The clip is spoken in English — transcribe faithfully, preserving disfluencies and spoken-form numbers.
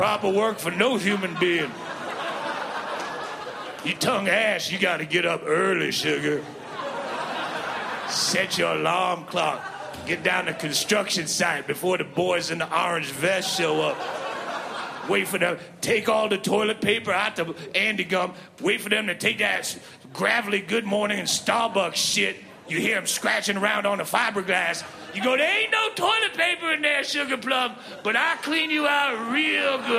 proper work for no human being. You tongue ass, you gotta get up early, sugar. Set your alarm clock. Get down to construction site before the boys in the orange vest show up. Wait for them, take all the toilet paper out the Andy gum. Wait for them to take that gravelly Good Morning and Starbucks shit. You hear them scratching around on the fiberglass. You go, there ain't no toilet paper in there, Sugar Plum, but I'll clean you out real good.